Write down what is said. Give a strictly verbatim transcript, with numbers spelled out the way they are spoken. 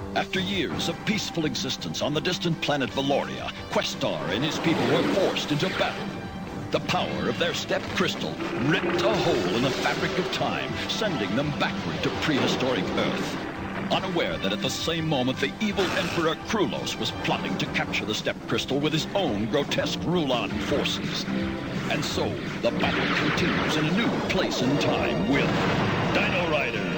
After years of peaceful existence on the distant planet Valoria, Questar and his people were forced into battle. The power of their step crystal ripped a hole in the fabric of time, sending them backward to prehistoric Earth. Unaware that at the same moment the evil Emperor Krulos was plotting to capture the step crystal with his own grotesque Rulon forces. And so, the battle continues in a new place and time with Dino Riders.